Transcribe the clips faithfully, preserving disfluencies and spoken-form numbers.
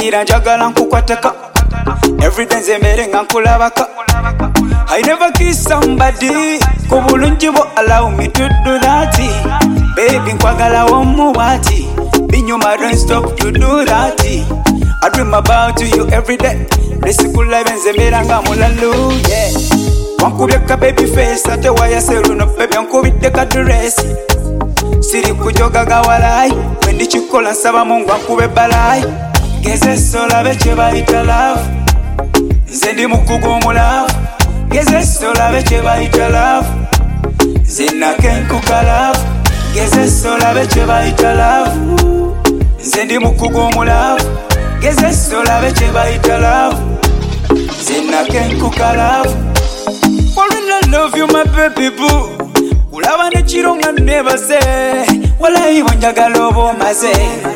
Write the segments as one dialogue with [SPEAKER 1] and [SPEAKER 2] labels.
[SPEAKER 1] Gira njagala nkukwatako everyday nze mere nga nkulabako. I never kiss somebody ku bulungi bwo, allow me to do that. Baby nkwagala womuwati binyuma, don't stop to do that. I dream about you every day. Lesikula benze mera nga mulalu, yeah. Wankubye ka baby face ate wayaselu no baby ankubidde ka dress. Siri kujoga gawalai wendi chikola nsaba Mungu ankube balai. Geze sola beche bayita love, nze ndi mukugu omulavu. Geze sola beche bayita love, zinake nkuka love. Geze sola beche bayita love, nze ndi mukugu omulavu. Geze sola beche bayita love, zinake nkuka love. Falling in love you my baby boo, ulaba ne chironga nebaze, walayi bonjagala obomaze.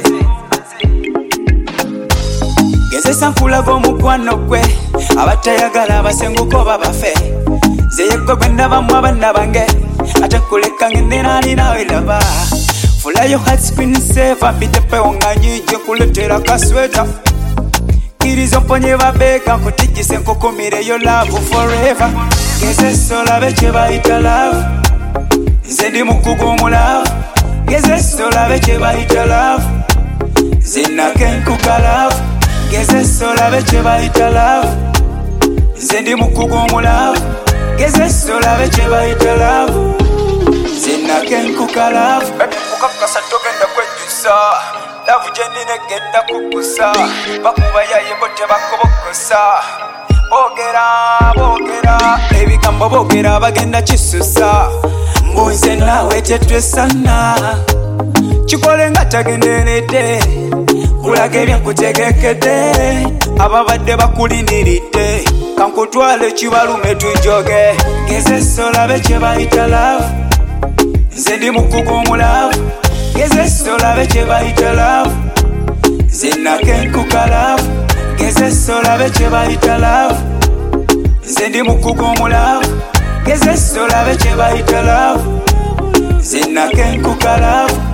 [SPEAKER 1] Geze sankulaga omukwano gwe, abatayagala abasenguko babafe. Nze yegwe gwe ndabamwe abaana bange, ate kuleka ngende nali nawe laba. Fula yo heart screen saver, bitepe onganyije kuletera kasweta. Kirizo mponye babeka nkutigise nkukumire yo love forever. Geze sola beche bayita love, nze ndi mukugu omulavu. Geze sola beche bayita love, zinake nkuka love. Geze sola beche bayita love, nze ndi mukugu omulavu. Geze sola beche bayita love, zinake nkuka love. Baby kukakasa togenda kwejusa, love jenine genda kukusa. Bakuba yaye bote bakubokosa. Bogera, bogera, baby kambo bogera bagenda chisusa. Mbunze nawe tetwesana, chikole nga tagenderede, kulage ebyankutegekede, ababadde bakulindiridde, kankutwale kibalume tujoge. Geze sola beche bayita love, nze ndi mukugu omulavu. Geze sola beche bayita love, zinake nkuka love. Geze sola beche bayita love, nze ndi mukugu omulavu. Geze sola beche bayita love, zinake nkuka love.